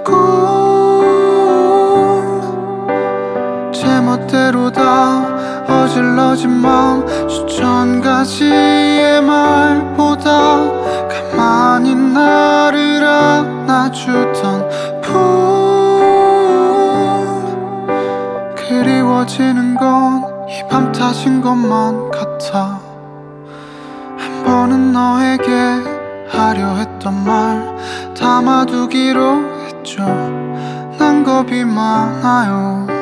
꿈 제멋대로 다 어질러진 마음 수천 가지의 말보다 가만히 나를 안아주던 품 그리워지는 건 이 밤 탓인 것만 같아. 한 번은 너에게 하려 했던 말 담아두기로 했죠. 난 겁이 많아요.